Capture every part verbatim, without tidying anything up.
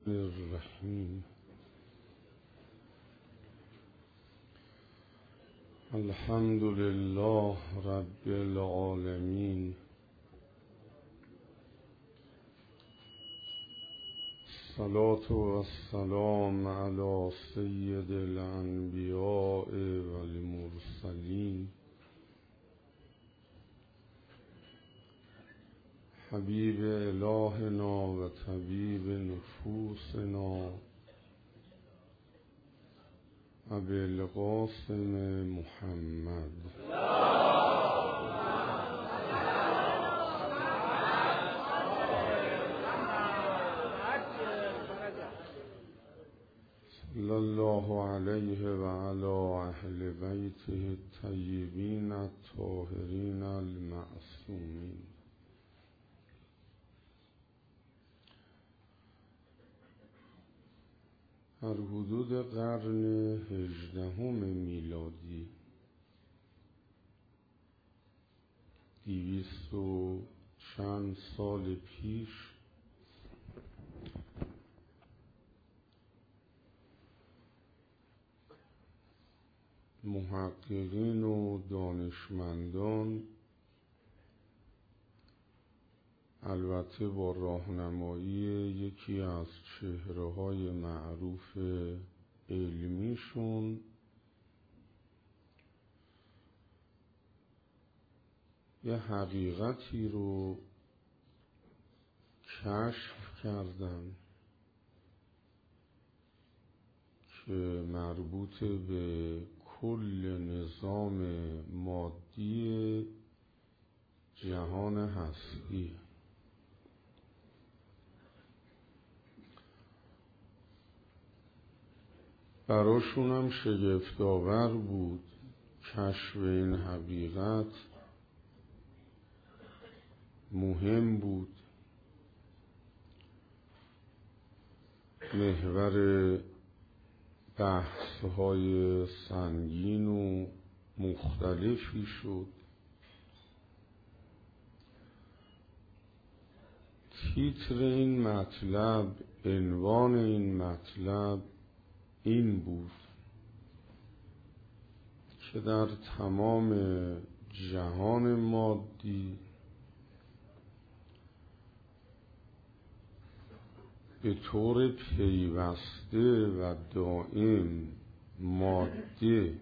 الرحیم. الحمد لله رب العالمین، الصلاة والسلام علی سید الانبیاء والمرسلین، حبیب الهنا و طبیب نفوسنا ابوالقاسم محمد صلی الله علیه و علی اهل بیته الطیبین الطاهرین المعصومین. در حدود قرن هجدهم میلادی، دویست و چند سال پیش، محققین و دانشمندان البته با راهنمایی یکی از چهره‌های معروف علمیشون یه حقیقتی رو کشف کردن که مربوط به کل نظام مادی جهان هستی. براشون هم شگفت‌آور بود کشف این حقیقت، مهم بود، محور بحث‌های سنگین و مختلفی شد. تیتر این مطلب، عنوان این مطلب این بود که در تمام جهان مادی به طور پیوسته و دائم ماده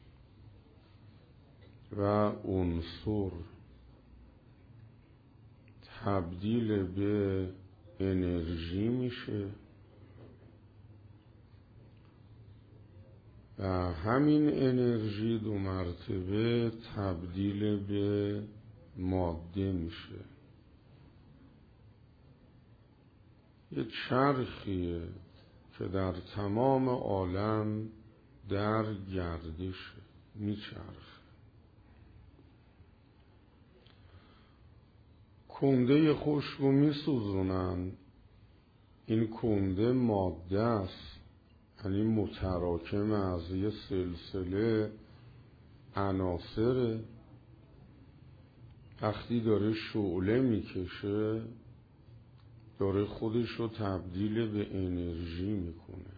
و عنصر تبدیل به انرژی میشه و همین انرژی دو مرتبه تبدیل به ماده میشه. یه چرخیه که در تمام عالم در گردشه، میچرخه. کنده خشک رو میسوزونن، این کنده ماده است، یعنی متراکم از یه سلسله عناصر. وقتی داره شعله میکشه داره خودش رو تبدیل به انرژی میکنه.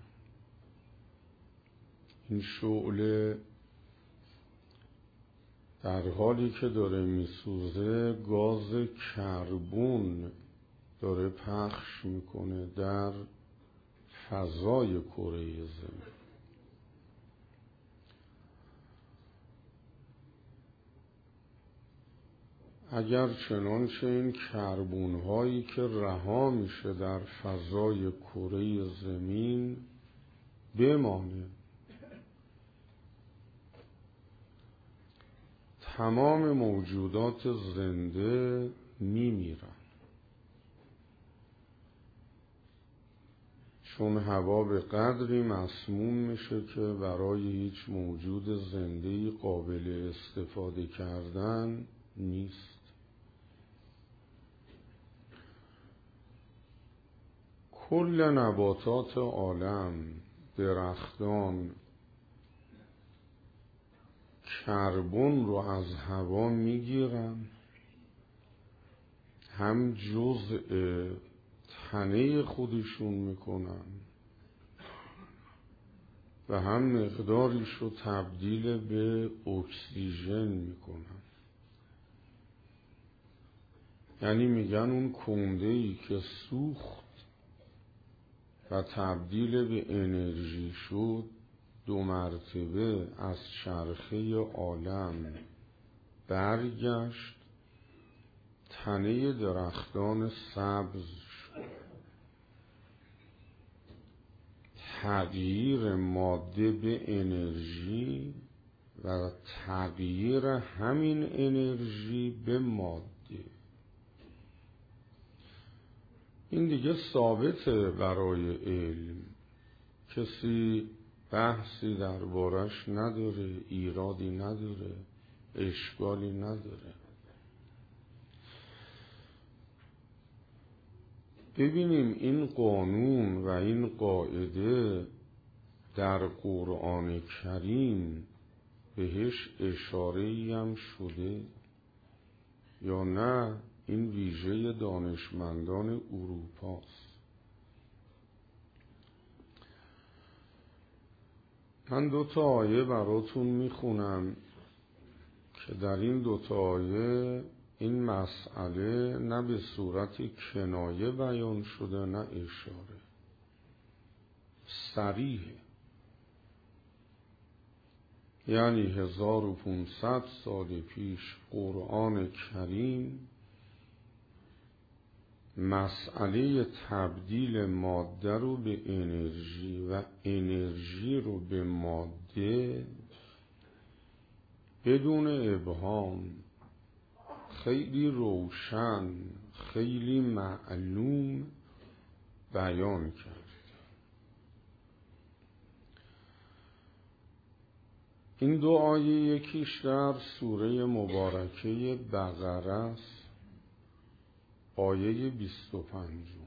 این شعله در حالی که داره میسوزه گاز کربن داره پخش میکنه در فضای کره زمین. اگر چنانچه این کربن هایی که رها میشه در فضای کره زمین بمانه، تمام موجودات زنده میمیرن، چون هوا به قدری مسموم میشه که برای هیچ موجود زنده‌ای قابل استفاده کردن نیست. کل نباتات عالم، درختان، کربن رو از هوا میگیرن، هم جزء تنه خودشون میکنن و هم مقداریش رو تبدیل به اکسیژن میکنن. یعنی میگن اون کنده‌ای که سوخت و تبدیل به انرژی شد دو مرتبه از چرخه عالم برگشت، تنه درختان سبز شد. تغییر ماده به انرژی و تغییر همین انرژی به ماده، این دیگه ثابته برای علم، کسی بحثی دربارش نداره، ایرادی نداره، اشکالی نداره. ببینیم این قانون و این قاعده در قرآن کریم بهش اشاره‌ای هم شده یا نه؟ این ویژه دانشمندان اروپاست. من دو تا آیه براتون میخونم که در این دو تا آیه این مسئله نه به صورت کنایه بیان شده نه اشاره، صریحه. یعنی هزار و پونصد سال پیش قرآن کریم مسئله تبدیل ماده رو به انرژی و انرژی رو به ماده بدون ابهام، خیلی روشن، خیلی معلوم بیان کرد. این دو آیه یکیش در سوره مبارکه بقره است، آیه بیست و پنجم.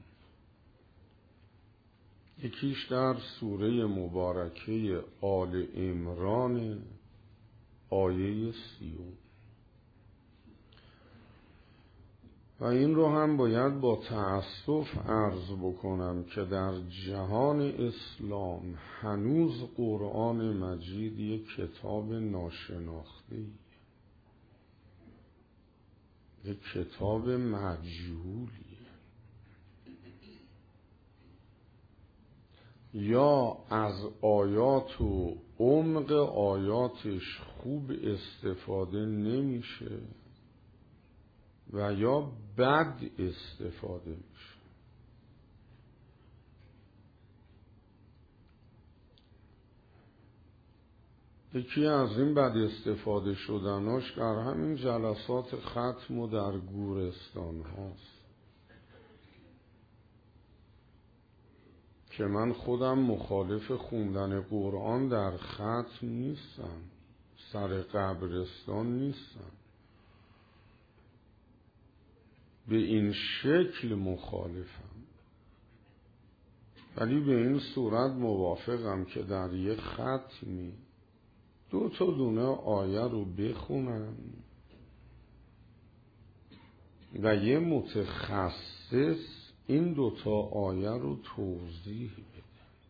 یکیش در سوره مبارکه آل عمران، آیه سیوم. و این رو هم باید با تأسف عرض بکنم که در جهان اسلام هنوز قرآن مجید یک کتاب ناشناخته‌ای، یک کتاب مجهولیه. یا از آیات و عمق آیاتش خوب استفاده نمیشه و یا بد استفاده میشه. یکی از این بد استفاده شدناش در همین جلسات ختم و در گورستان هاست که من خودم مخالف خوندن قرآن در ختم نیستم، سر قبرستان نیستم، به این شکل مخالفم، ولی به این صورت موافقم که در یک ختمی دو تا دونه آیه رو بخونم و یه متخصص این دو تا آیه رو توضیح بده.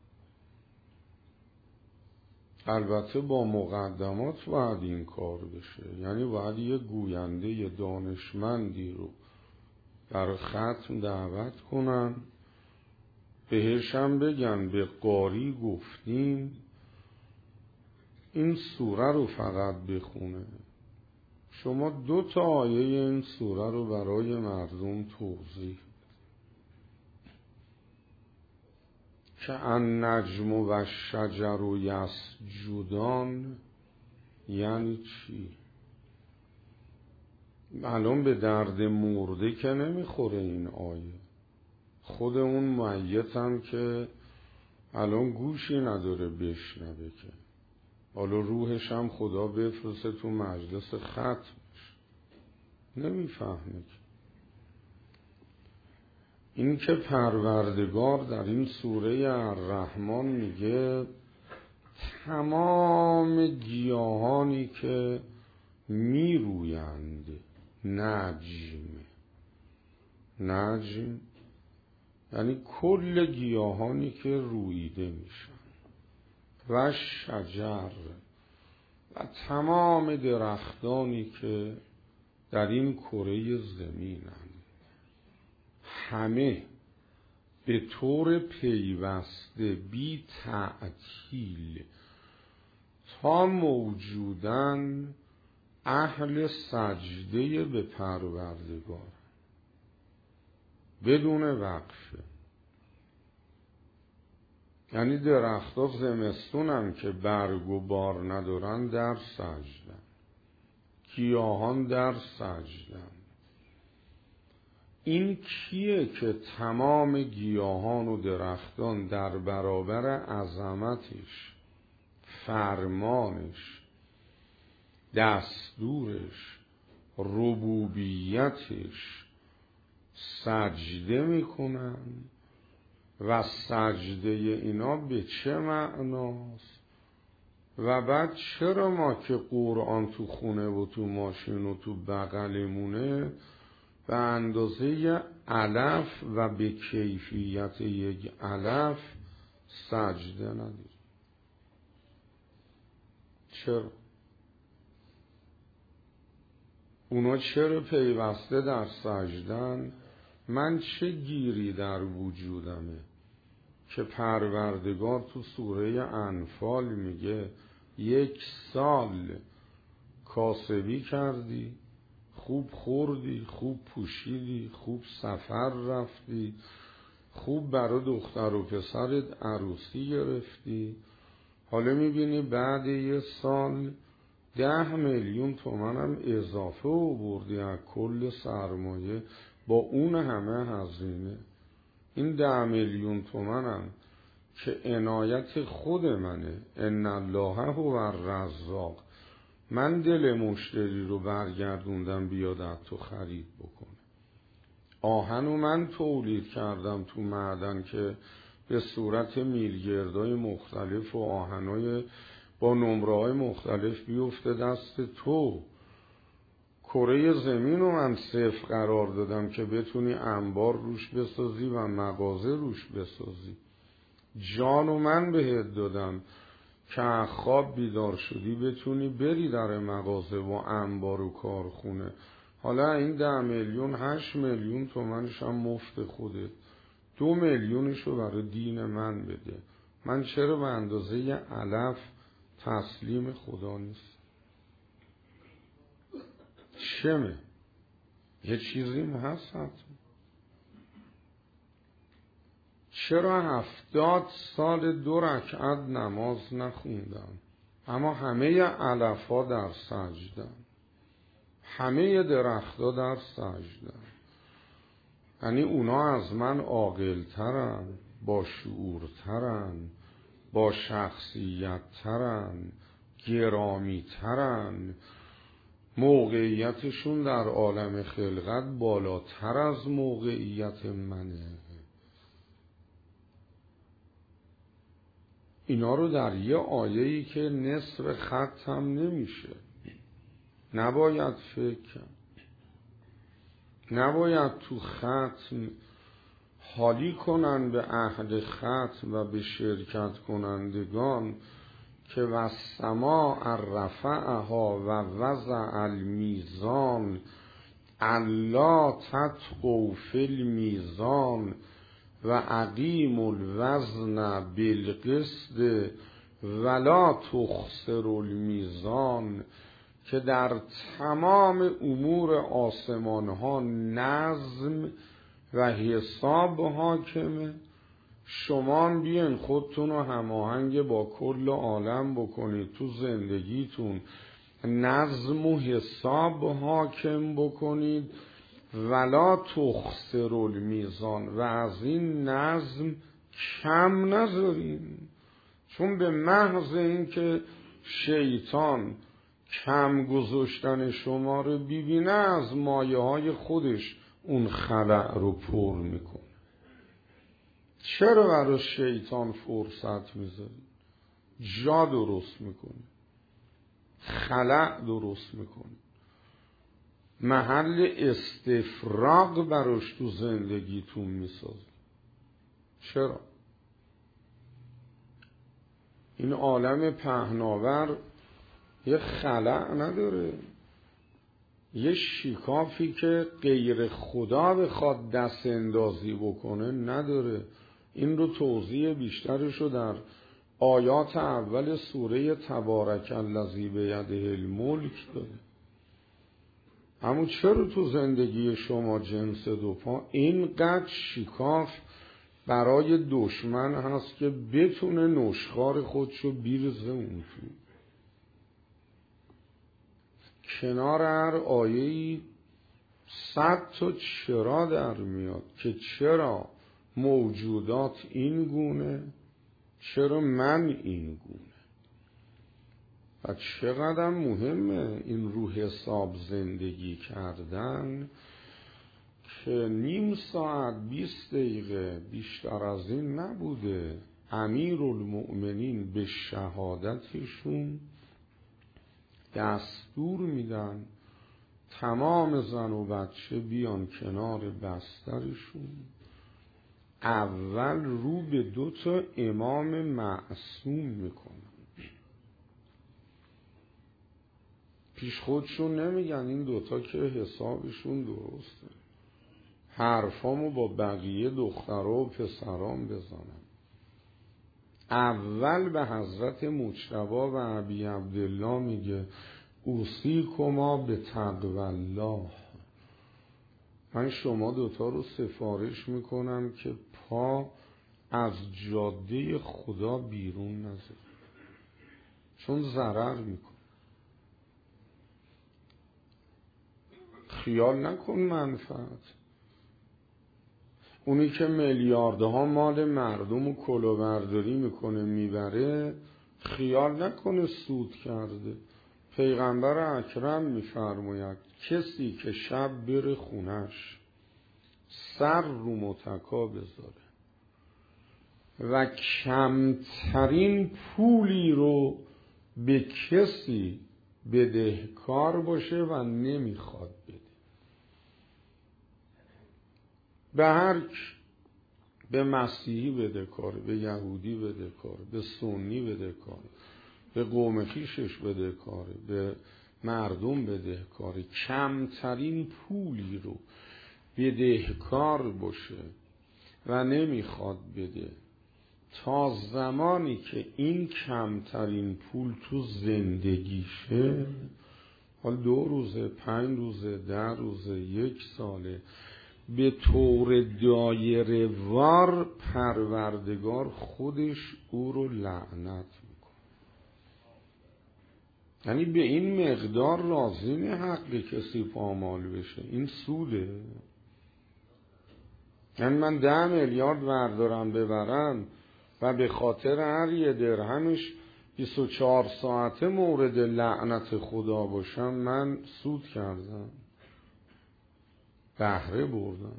البته با مقدمات باید این کار بشه، یعنی باید یه گوینده یه دانشمندی رو در ختم دعوت کنن، بهشم بگن به قاری گفتیم این سوره رو فقط بخونه، شما دو تا آیه این سوره رو برای مردم توضیح که النجم و شجر و یسجدان یعنی چی؟ الان به درد مرده که نمیخوره این آیه. خود اون میت هم که الان گوشی نداره بشنوه، که حالا روحش هم خدا بفرسته تو مجلس ختمش، نمیفهمه که این که پروردگار در این سوره الرحمن میگه تمام گیاهانی که میرویند، نجم، نجم یعنی کل گیاهانی که رویده میشن و شجر و تمام درختانی که در این کره زمینن، همه به طور پیوسته بی تعطیل تا موجودن اهل سجده به پروردگار بدون وقفه. یعنی درخت‌ها زمستونن که برگ و بار ندارن در سجدن، گیاهان در سجدن. این کیه که تمام گیاهان و درختان در برابر عظمتش، فرمانش، دستورش، ربوبیتش سجده میکنن؟ و سجده اینا به چه معناست؟ و بعد چرا ما که قرآن تو خونه و تو ماشین و تو بغلمونه به اندازه علف و به کیفیت یک علف سجده نداریم؟ چرا؟ اونا چرا پیوسته در سجدن؟ من چه گیری در وجودمه که پروردگار تو سوره انفال میگه یک سال کاسبی کردی، خوب خوردی، خوب پوشیدی، خوب سفر رفتی، خوب برای دختر و پسرت عروسی گرفتی، حالا میبینی بعد یه سال ده میلیون تومنم اضافه آوردی از کل سرمایه با اون همه هزینه. این ده میلیون تومنم که عنایت خود منه، ان الله هو الرزاق، من دل مشتری رو برگردوندم بیاد از تو خرید بکنه. آهنو من تولید کردم تو معدن که به صورت میلگردای مختلف و آهنای با نمره‌های مختلف بیفته دست تو. کره زمین رو من صفر قرار دادم که بتونی انبار روش بسازی و مغازه روش بسازی. جانو من بهت دادم که خواب بیدار شدی بتونی بری در مغازه و انبار و کارخونه. حالا این ده میلیون هشت میلیون تومنش هم مفت خودت، دو میلیونشو برای دین من بده. من چرا به اندازه علف تسلیم خدا نیست؟ چمه؟ یه چیزیم هست حتما. چرا هفتاد سال دو رکعت نماز نخوندم اما همه علف ها در سجدن، همه درخت ها در سجدن؟ یعنی اونا از من عاقل‌ترن، با شعورترن، با شخصیت‌ترن، گرامی‌ترن، موقعیتشون در عالم خلقت بالاتر از موقعیت منه. اینا رو در یه آیه‌ای که نصف خط هم نمیشه نباید فکر کرد. نباید تو ختم حالی کنن به اهل ختم و به شرکت کنندگان که والسماء رفعها و وضع المیزان الا تطغوا فی المیزان و اقیموا الوزن بالقسط ولا تخسروا المیزان، که در تمام امور آسمان ها نظم و حساب حاکمه. شما بیاین خودتون رو هماهنگ با کل عالم بکنید، تو زندگیتون نظم و حساب حاکم بکنید، ولا تخسروا المیزان، و از این نظم کم نذارین. چون به محض این که شیطان کم گذاشتن شما رو ببینه از مایه های خودش اون خلأ رو پر میکنه. چرا برای شیطان فرصت میذاری؟ جا درست میکنی، خلأ درست میکنی، محل استفراغ براش تو زندگیتون میسازی. چرا؟ این عالم پهناور یه خلأ نداره، یه شکافی که غیر خدا بخواد دست اندازی بکنه نداره. این رو توضیح بیشترش رو در آیات اول سوره تبارک الذی بیده الملک داره. اما چرا تو زندگی شما جنس دو پا اینقدر شکاف برای دشمن هست که بتونه نشخوار خودشو بیرزه اون تو؟ کنار هر آیه‌ای صد تا چرا در میاد که چرا موجودات این گونه، چرا من این گونه. و چقدر مهمه این رو حساب زندگی کردن که نیم ساعت بیست دقیقه بیشتر از این نبوده امیرالمؤمنین به شهادتشون دستور میدن تمام زن و بچه بیان کنار بسترشون، اول رو به دو تا امام معصوم میکنن. پیش خودشون نمیگن این دوتا که حسابشون درسته، حرفامو با بقیه دخترها و پسران بزنم. اول به حضرت مجتبی و ابی عبدالله میگه اوصیکما به تقوی الله، من شما دوتا رو سفارش میکنم که پا از جاده خدا بیرون نذارید، چون ضرر میکنه. خیال نکن منفعت. اونی که میلیاردها مال مردم رو کلاهبرداری میکنه میبره، خیال نکنه سود کرده. پیغمبر اکرم میفرماید کسی که شب بره خونش سر رو متکا بذاره و کمترین پولی رو به کسی بدهکار باشه و نمیخواد بده، به هر به مسیحی بدهکاره، به یهودی بدهکاره، به سنی بدهکاره، به قوم خویشش بدهکاره، به مردم بدهکاره، کمترین پولی رو بدهکار باشه و نمیخواد بده تا زمانی که این کمترین پول تو زندگیشه، حال دو روزه، پنج روزه، ده روزه، یک ساله، به طور دایره وار پروردگار خودش او رو لعنت میکنه. یعنی به این مقدار راضی نه حق کسی پامال بشه، این سوده. یعنی من ده میلیارد وردارم ببرم و به خاطر هر یه درهمش بیست و چهار ساعته مورد لعنت خدا باشم، من سود کردم، بهره بردم.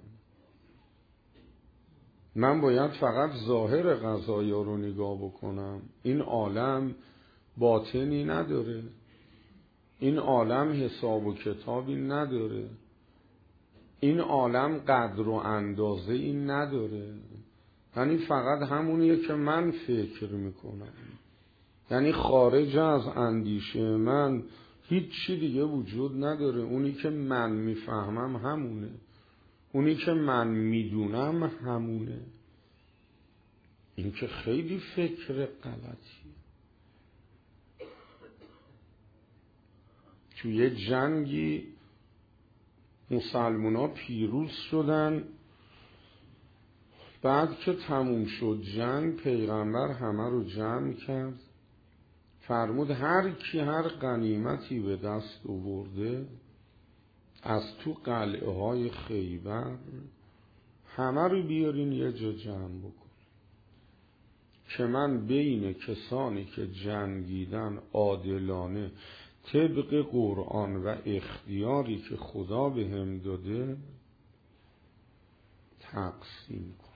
من باید فقط ظاهر قضایا رو نگاه بکنم. این عالم باطنی نداره، این عالم حساب و کتابی نداره، این عالم قدر و اندازه این نداره. یعنی فقط همونیه که من فکر میکنم، یعنی خارج از اندیشه من هیچ چی دیگه وجود نداره. اونی که من میفهمم همونه، اونی که من میدونم همونه. این که خیلی فکر غلطیه. توی جنگی مسلمونا پیروز شدن، بعد که تموم شد جنگ پیغمبر همه رو جمع کرد، فرمود هر کی هر غنیمتی به دست آورده از تو قلعه های خیبر همه رو بیارین یه جا جمع بکن که من بین کسانی که جنگیدن عادلانه طبق قرآن و اختیاری که خدا به هم داده تقسیم کنم.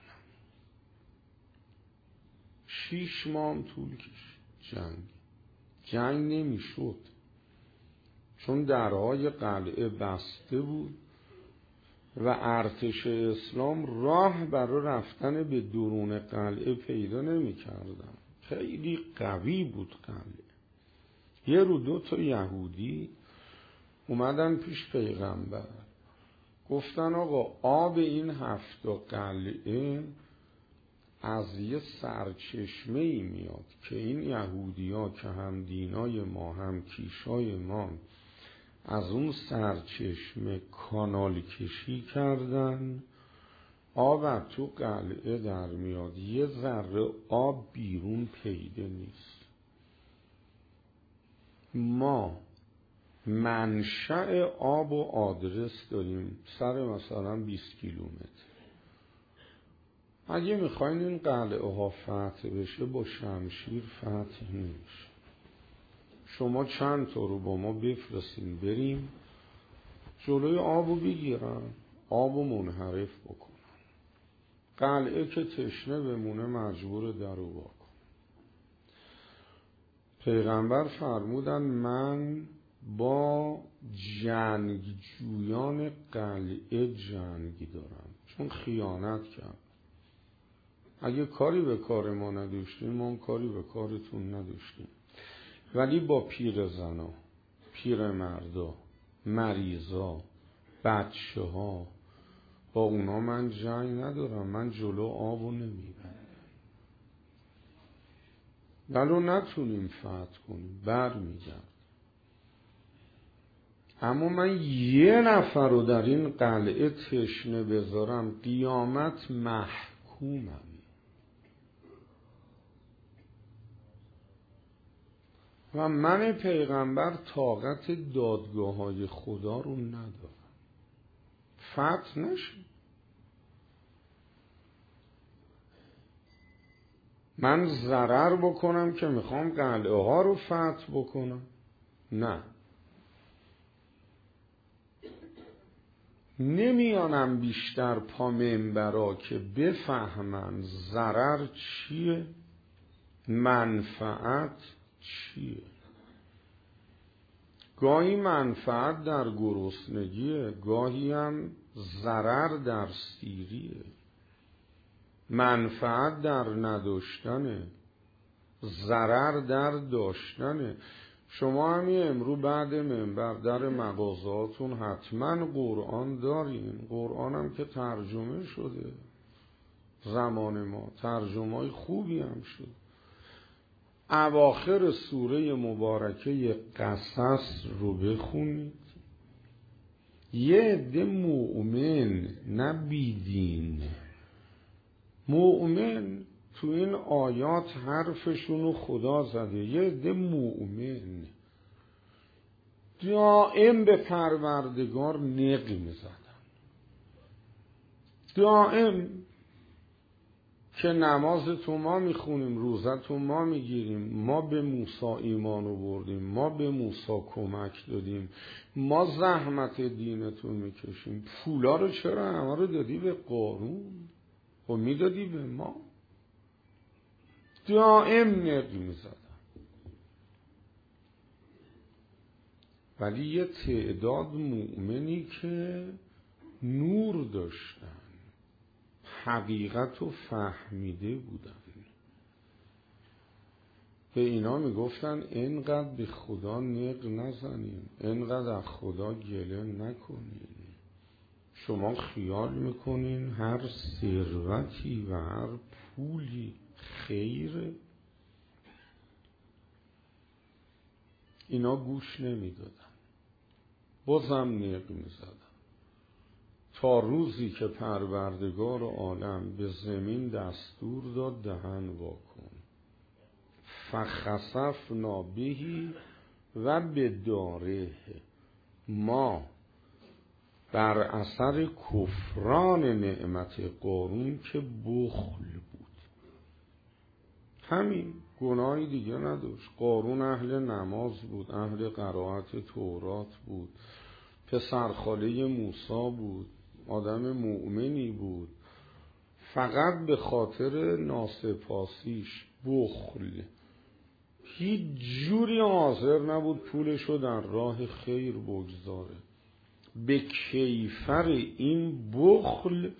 شیش ماه طول کشید جنگ. جنگ نمی شد چون درهای قلعه بسته بود و ارتش اسلام راه برای رفتن به درون قلعه پیدا نمی کردن. خیلی قوی بود قلعه. یه رو دو تا یهودی اومدن پیش پیغمبر، گفتن آقا آب این هفت قلعه از یه سرچشمه ای میاد که این یهودی ها که هم دینای ما هم کیشای ما از اون سرچشمه کانال کشی کردن، آب تو قلعه در میاد، یه ذره آب بیرون پیدا نیست. ما منشأ آب و آدرس داریم سر مثلا بیست کیلومتر. اگه میخواین این قلعه ها فتح بشه با شمشیر فتح نمیشه. شما چند تا رو با ما بفرستین بریم جلوی آبو بگیرن، آبو منحرف بکنن، قلعه که تشنه بمونه مجبور درو واکن. پیغمبر فرمودن من با جنگجویان قلعه جنگی دارم، چون خیانت کرد. اگه کاری به کار ما نداشتیم ما هم کاری به کارتون نداشتیم، ولی با پیر زنا، پیر مردا، مریضا، بچه ها، با اونا من جنگ ندارم. من جلو آبو نمیبندم. ولو نتونیم فتح کنیم بر میگرد. اما من یه نفر رو در این قلعه تشنه بذارم قیامت محکومم. و من پیغمبر طاقت دادگاه های خدا رو ندارم. فتح نشه. من ضرر بکنم که میخوام قلعه ها رو فتح بکنم؟ نه. نمیانم بیشتر پا منبرا که بفهمن ضرر چیه، منفعت چیه. گاهی منفعت در گرسنگیه، گاهی هم ضرر در سیریه. منفعت در نداشتنه، ضرر در داشتنه. شما همین امرو بعد منبر در مغازاتون حتما قرآن دارین. قرآن هم که ترجمه شده زمان ما، ترجمه های خوبی هم شد. اواخر سوره مبارکه قصص رو بخونید. یه عده مؤمن نه بیدین، مؤمن تو این آیات حرفشونو خدا زده. یه عده مؤمن دائم به پروردگار نق میزدن، دائم که نماز تو ما میخونیم، روزه تو ما میگیریم، ما به موسی ایمان آوردیم، ما به موسی کمک دادیم، ما زحمت دینتون میکشیم. پولا رو چرا همه رو دادی به قارون و میدادی به ما؟ دائم نق میزدن. ولی یه تعداد مؤمنی که نور داشتن، حقیقت رو فهمیده بودن، به اینا میگفتن اینقدر به خدا نق نزنین، اینقدر از خدا گله نکنین. شما خیال میکنین هر ثروتی و هر پولی خیره؟ اینا گوش نمیدادن، بازم نق میزدن، تا روزی که پروردگار عالم به زمین دستور داد دهن واکن. فخسفنا بهی و بداره. ما بر اثر کفران نعمت قارون که بخل بود، همین گناهی دیگه نداشت. قارون اهل نماز بود، اهل قرائت تورات بود، پسرخاله موسی بود، آدم مؤمنی بود. فقط به خاطر ناسپاسیش بخل هیچ جوری حاضر نبود پولشو در راه خیر بگذاره. به کیفر این بخل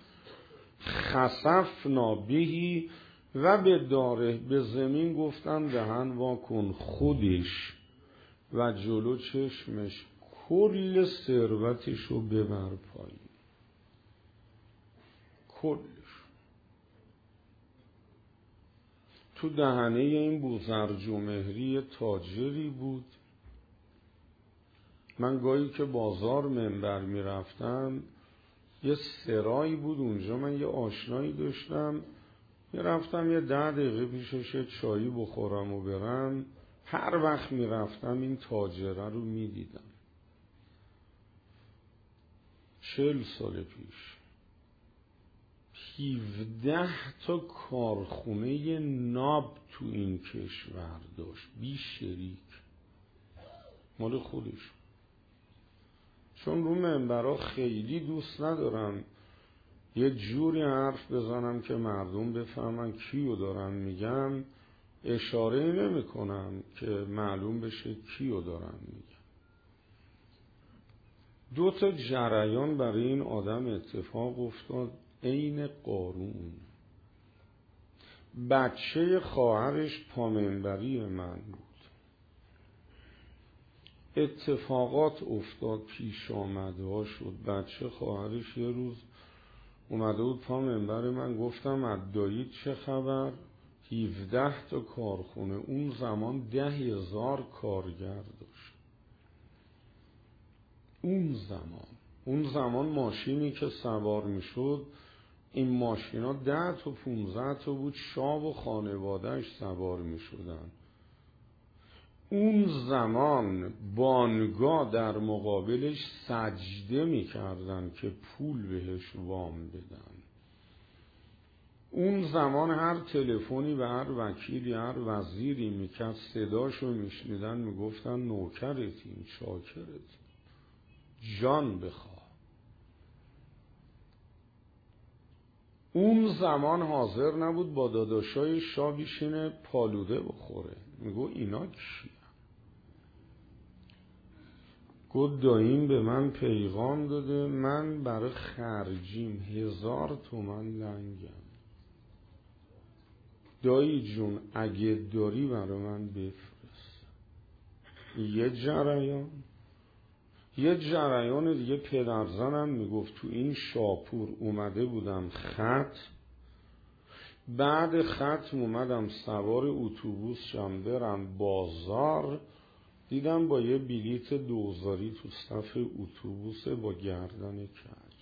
خسفنا بهی و به داره، به زمین گفتن دهن وا کن. خودش و جلو چشمش کل ثروتش رو ببر پایین، کلش. تو دهنه این بوزرجمهری تاجری بود. من گاهی که بازار منبر می رفتم یه سرایی بود اونجا، من یه آشنایی داشتم، می رفتم یه ده دقیقه پیشش یه چایی بخورم و برم. هر وقت می رفتم این تاجره رو می دیدم. چل سال پیش هفده تا کارخونه ناب تو این کشور داشت، بی شریک، مال خودش. چون رو منبرها خیلی دوست ندارم یه جوری حرف بزنم که مردم بفهمن کیو دارم میگم، اشاره نمی کنم که معلوم بشه کیو دارم میگم. دو تا جریان برای این آدم اتفاق افتاد عین قارون. بچه خواهرش پامنبری من بود. اتفاقات افتاد، پیش آمده ها شد. بچه خواهرش یه روز اومده بود پامنبر من، گفتم عدایید چه خبر؟ هفده تا کارخونه. اون زمان ده هزار کارگر داشت. اون زمان اون زمان ماشینی که سوار می شد، این ماشینا ده تا پونزده تا بود، شاه و خانوادهش سوار می شدن. اون زمان بانگاه در مقابلش سجده می کردن که پول بهش وام بدن. اون زمان هر تلفنی به هر وکیلی هر وزیری میکرد صداشو میشنیدن میگفتن نوکرتیم، شاکرتیم، جان بخواه. اون زمان حاضر نبود با داداشای شاه بشینه پالوده بخوره. میگو اینا کیه؟ گفت داییم به من پیغام داده من برای خرجیم هزار تومن لنگم. دایی جون اگه داری برای من بفرست. یه جریان یه جریان دیگه پدرزنم میگفت تو این شاپور اومده بودم خط، بعد ختم اومدم سوار اتوبوس شم برم بازار، دیدم با یه بلیت دوزاری تو صف اتوبوس با گردن کج.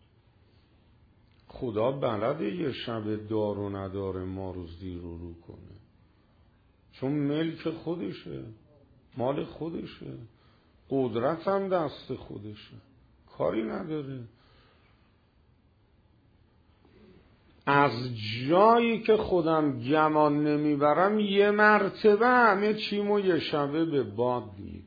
خدا بلده یه شب دار و نداره ما رو زیر و رو کنه، چون ملک خودشه، مال خودشه، قدرت هم دست خودشه، کاری نداره. از جایی که خودم گمان نمیبرم یه مرتبه همه چیمو یه شبه به باد میده.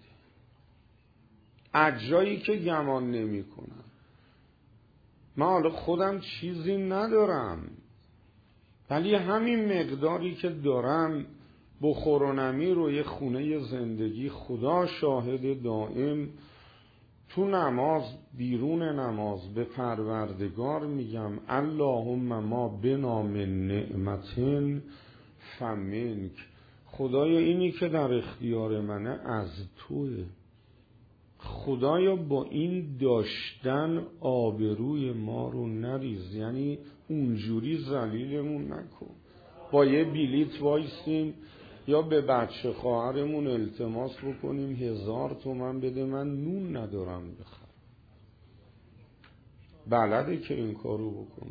از جایی که گمان نمی کنم. من حالا خودم چیزی ندارم، ولی همین مقداری که دارم بخور و نمیر و یه خونه زندگی، خدا شاهد دائم تو نماز بیرون نماز به پروردگار میگم اللهم ما بنا من نعمتن فمنک. خدایا اینی که در اختیار منه از توه. خدایا با این داشتن آبروی ما رو نریز، یعنی اونجوری ذلیلمون نکن. با یه بلیت وایسیم یا به بچه خواهرمون التماس بکنیم هزار تومن بده من نون ندارم بخرم. بلده که این کارو بکنه.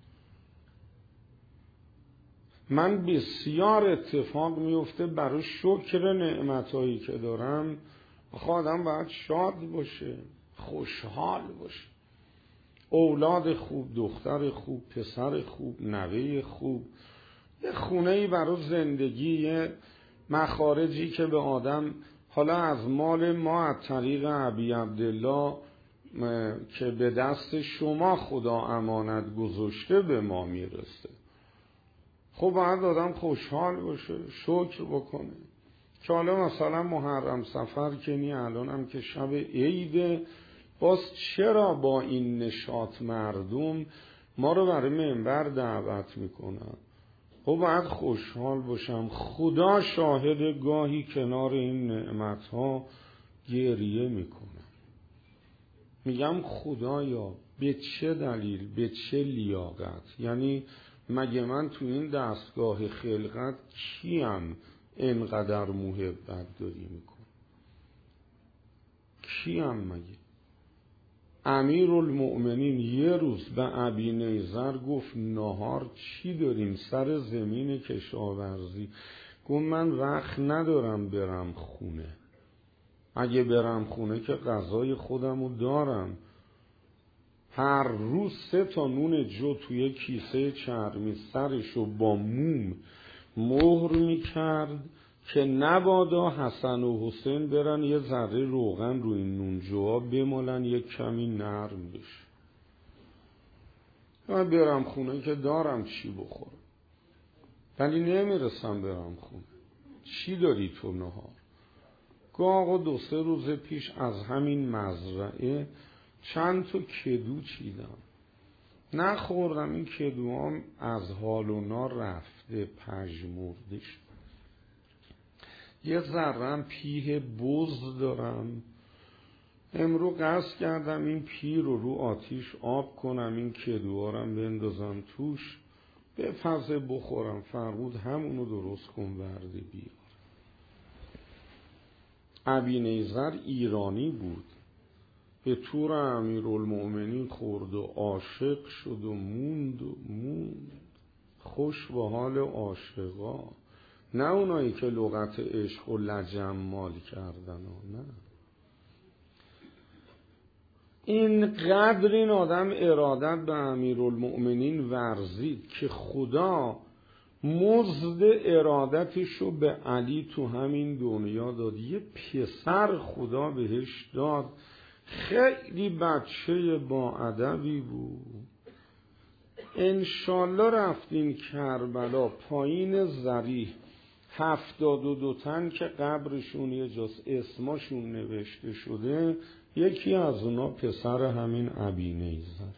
من بسیار اتفاق میفته برای شکر نعمتایی که دارم. آدم باید شاد باشه، خوشحال باشه. اولاد خوب، دختر خوب، پسر خوب، نوه خوب، یه خونه‌ای برای زندگی، یه مخارجی که به آدم حالا از مال ما از طریق ابی عبدالله که به دست شما خدا امانت گذاشته به ما میرسه. خب باید آدم خوشحال باشه، شکر بکنه که حالا مثلا محرم سفر کنی، الان هم که شب عیده باز چرا با این نشاط مردم ما رو برای منبر دعوت میکنن؟ خب باید خوشحال باشم. خدا شاهد، گاهی کنار این نعمتها گریه میکنم، میگم خدایا به چه دلیل، به چه لیاقت؟ یعنی مگه من تو این دستگاه خلقت کیم انقدر محبت داری میکن؟ کیم مگه؟ امیرالمؤمنین یه روز به ابی نیزر گفت نهار چی داریم سر زمین کشاورزی؟ گفت من وقت ندارم برم خونه، اگه برم خونه که غذای خودمو دارم. هر روز سه تا نون جو توی کیسه چرمی سرشو با موم مهر میکرد که نبادا حسن و حسین برن یه ذره روغن روی این نون جوها بمالن یک کمی نرم بشه. من برم خونه که دارم چی بخورم، ولی نمیرسم برم خونه. چی داری تو نهار؟ گاه دو سه روز پیش از همین مزرعه چند تا کدو چیدم، نخوردم. این کدوام از حال و نار رفته، پژمرده شد. یه ذرم پیه بز دارم. امرو قصد کردم این پی رو رو آتیش آب کنم، این کدوارم بندازم توش بپزه بخورم. فرمود همونو درست کن ورده بیار. ابی نیزر ایرانی بود، به طور امیرالمؤمنین خورد و عاشق شد و موند و موند. خوش به حال عاشقا، نه اونایی که لغت عشق و لجمال کردن. نه، اینقدر این آدم ارادت به امیرالمؤمنین ورزید که خدا مزد ارادتشو به علی تو همین دنیا داد. یه پسر خدا بهش داد، خیلی بچه با ادبی بود. انشالله رفتین کربلا پایین ضریح هفتاد و دو تن که قبرشون یه جاست اسمشون نوشته شده، یکی از اونا پسر همین ابی نیزر.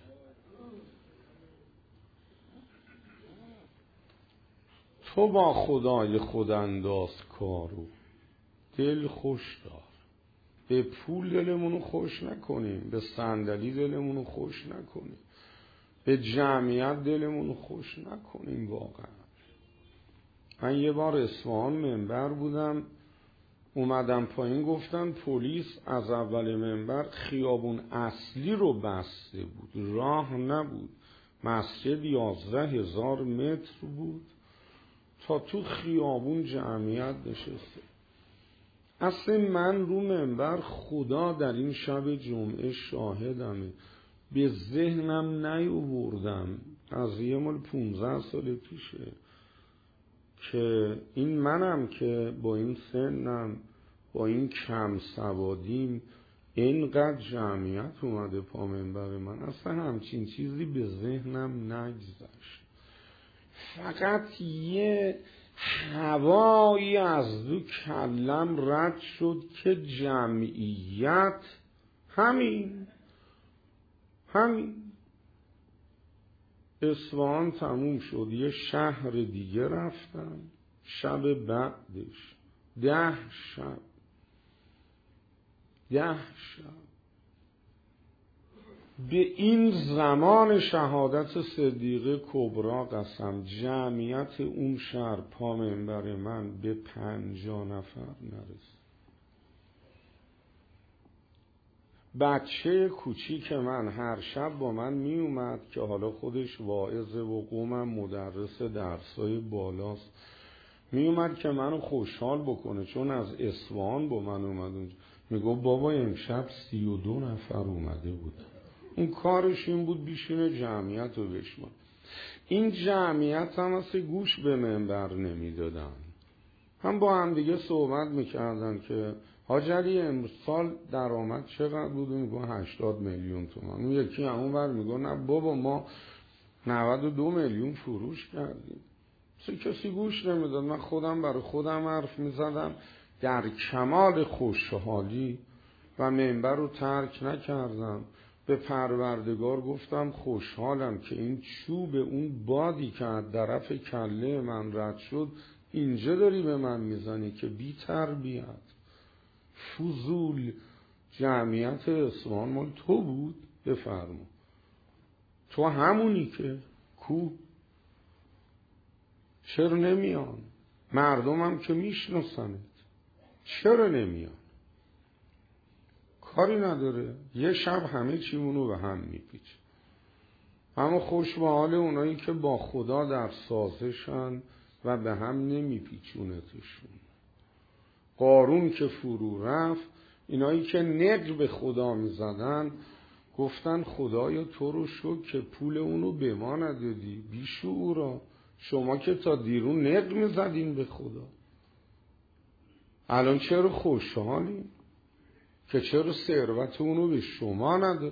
تو با خدای خودانداز کارو دل خوش دار. به پول دلمونو خوش نکنیم، به صندلی دلمونو خوش نکنیم، به جمعیت دلمونو خوش نکنیم. واقعا من یه بار اصفهان منبر بودم، اومدم پایین، گفتن پلیس از اول منبر خیابون اصلی رو بسته بود، راه نبود. مسجد یازده هزار متر بود، تا تو خیابون جمعیت نشسته. اصلا من رو منبر خدا در این شب جمعه شاهدمه، به ذهنم نیاوردم از یه مال پونزده سال پیشه که این منم که با این سنم با این کم سوادیم اینقدر جمعیت اومده پا منبر من. اصلا همچین چیزی به ذهنم نگذشت. فقط یه هوایی از دو کلم رد شد که جمعیت همین همین اصفهان تموم شد. یه شهر دیگه رفتم، شب بعدش ده شب ده شب به این زمان شهادت صدیقه کبرا قسم، جمعیت اون شهر پا منبر من به پنجاه نفر نرسید. بچه کوچیک من هر شب با من می اومد که حالا خودش واعظه و قومم مدرس درسای بالاست، می اومد که منو خوشحال بکنه چون از اصفهان با من اومد اونجا. می گفت بابا امشب سی و دو نفر اومده بود. اون کارش این بود بیشینه جمعیت رو بشمن. این جمعیت هم اصلا گوش به منبر نمی دادن، هم با هم دیگه صحبت میکردن که حاج علی امسال درآمد چقدر بود؟ میگه هشتاد میلیون تومان. اون یکی همون بر میگه نه بابا ما نود و دو میلیون فروش کردیم. اصلا کسی گوش نمیداد. من خودم برای خودم حرف میزدم در کمال خوشحالی. و منبر رو ترک نکردم. به پروردگار گفتم خوشحالم که این چوب اون بادی که از طرف کله من رد شد اینجا داری به من میزنی که بی تربیت فضول. جمعیت اصفهان مال تو بود، بفرما تو همونی که کو، چرا نمیان؟ مردمم که میشناسنت، چرا نمیان؟ کاری نداره، یه شب همه چیمونو به هم میپیچه. اما خوش به حال اونایی که با خدا در سازشن و به هم نمیپیچونتشون. قارون که فرو رفت، اینایی که نقل به خدا میزدن گفتن خدایا تو رو شکر که پول اونو به ما ندادی. بیشعورا، شما که تا دیرون نقل میزدین به خدا، الان چرا خوشحالین که چرا ثروت اونو به شما نداد؟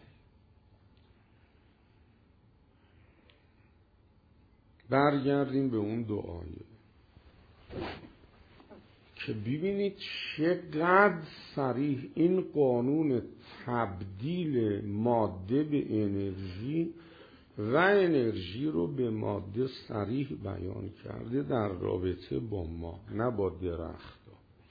برگردیم به اون دعایه که ببینید چقدر صریح این قانون تبدیل ماده به انرژی و انرژی رو به ماده صریح بیان کرده در رابطه با ما، نه با درخت.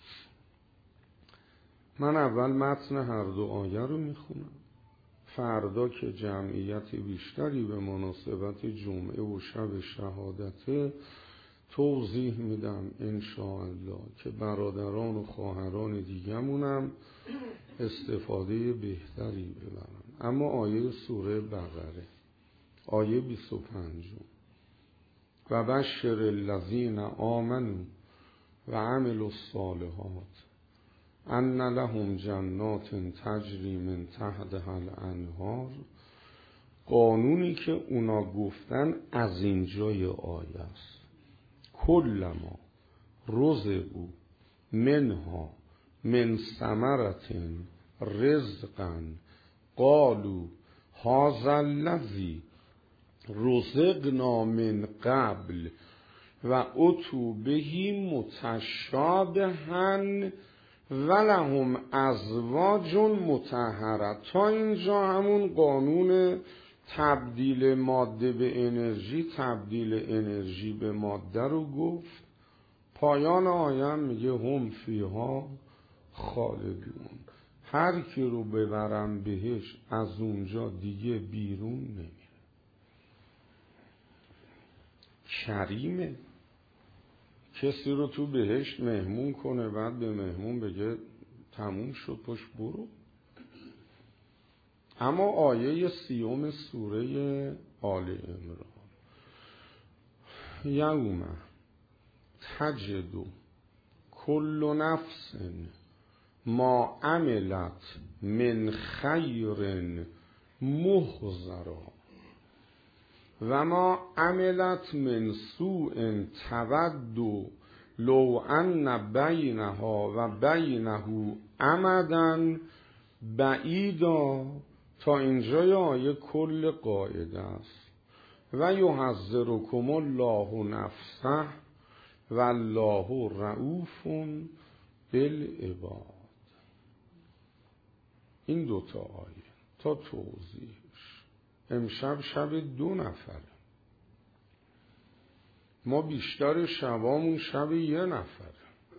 من اول متن هر دو آیه رو میخونم، فردا که جمعیت بیشتری به مناسبت جمعه و شب شهادت توضیح میدم انشاءالله که برادران و خواهران دیگمونم استفاده بهتری ببرن. اما آیه سوره بقره آیه بیست و پنج و بشر الذین آمنوا و عملوا الصالحات ان لهم جنات تجری من تحتها الانهار. قانونی که اونا گفتن از اینجای آیه است. کلما رزقوا منها من ثمرة رزقا قالوا هذا الذی رزقنا من قبل و اتوا به متشابها ولهم ازواج مطهره. تا اینجا همون قانون تبدیل ماده به انرژی، تبدیل انرژی به ماده رو گفت. پایان آیه میگه هم فیها خالدون. هر کی رو ببرم بهش از اونجا دیگه بیرون نمیره. کریمه. کسی رو تو بهشت مهمون کنه بعد به مهمون بگه تموم شد پشت برو. اما آیه سیوم سوره آل عمران یوم تجد کل نفس ما عملت من خیر محضرا و ما عملت من سوء تود لو ان بینها و بینه امدا بعیدا. تا اینجای آیه کل قاعده است. و یحذرکم الله نفسه والله رؤوف بالعباد. این دوتا آیه تا توضیحش. امشب شب دو نفره، ما بیشتر شبامون شب یه نفره.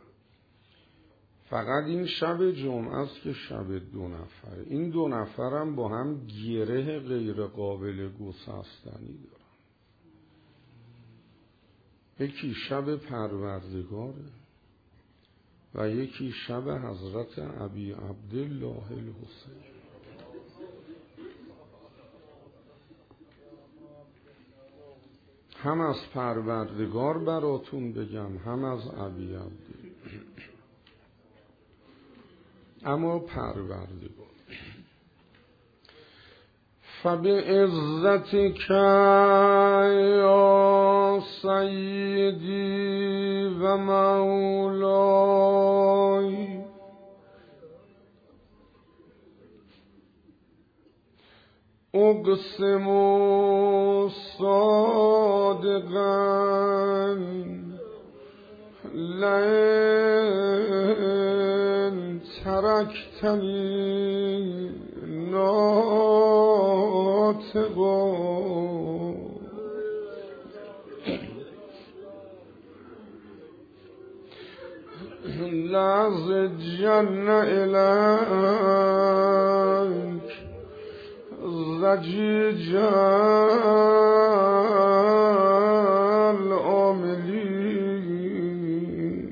فقط این شب جمعه است که شب دو نفره. این دو نفرم با هم گره غیر قابل گسستنی دارن. یکی شب پروردگاره و یکی شب حضرت ابی عبدالله الحسین. هم از پروردگار براتون بگم هم از ابی عبدالله. اما پروردگار فبعزتک یا سیدی و مولای اقسم صادقا لئن ترکتنی ناطقا لازجن إليك زجیجا العاملین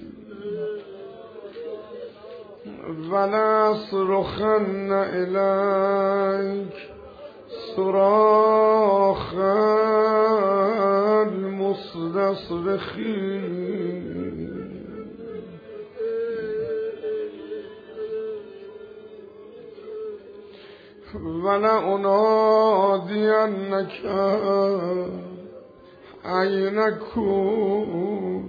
ولصرخن إلیک صراخ المستصرخین ولأنادینک أين كنت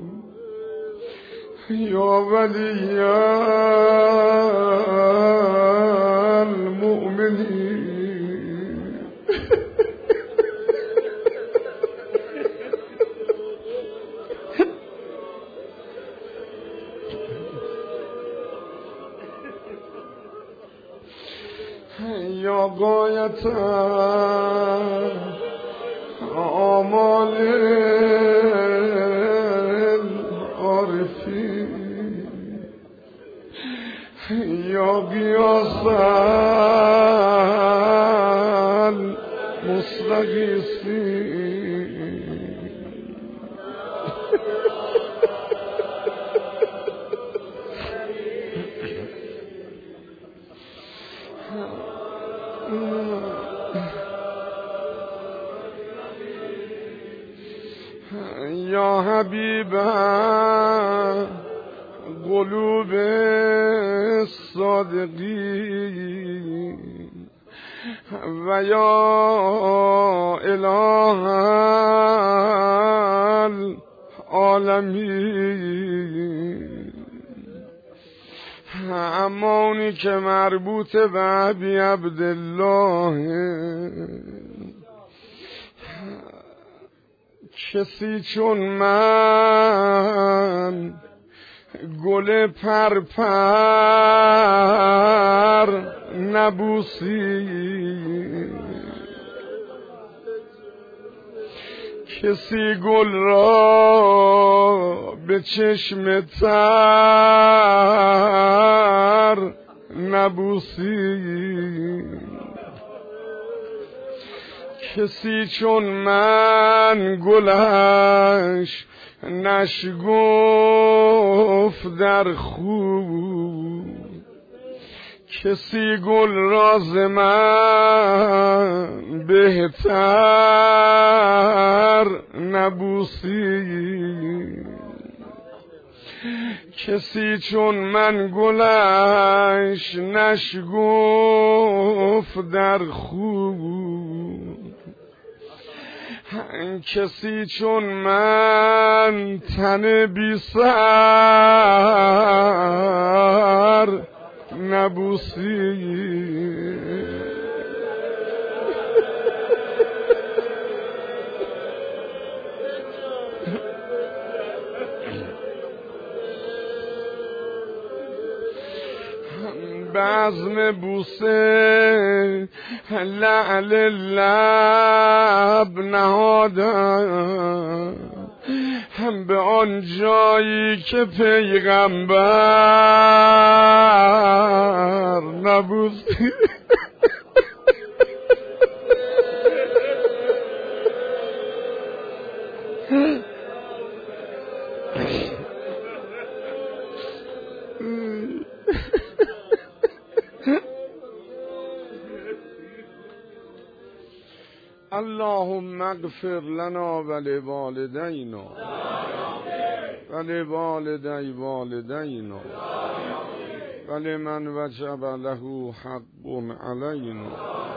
یا ولی المؤمنین یا غایت آمال العارفین یا غیاث المستغیثین یا حبیب قلوب الصادقین و یا اله العالمین اما اونی که مربوط به ابی عبدالله کسی چون من گل پرپر نبوسی کسی گل را به چشم تر نبوسی کسی چون من گلش نشگفت در خوب کسی گل راز من بهتر نبوسی کسی چون من گلش نشگفت در خوب کسی چون من تن بی سر نبوسی بزم بوسه لعل لب نهادم هم به آن جایی که پیغمبر نبوسی اللهم اغفر لنا ولوالدينا ولوالدي والدينا ولمن وجب له حق علينا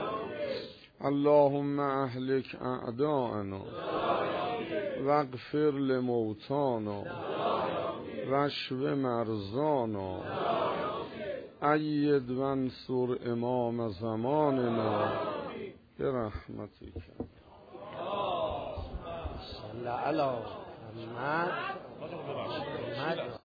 اللهم اهلك اعداءنا واغفر لموتانا واشف مرضانا أيد وانصر امام زماننا برحمتك صلى على محمد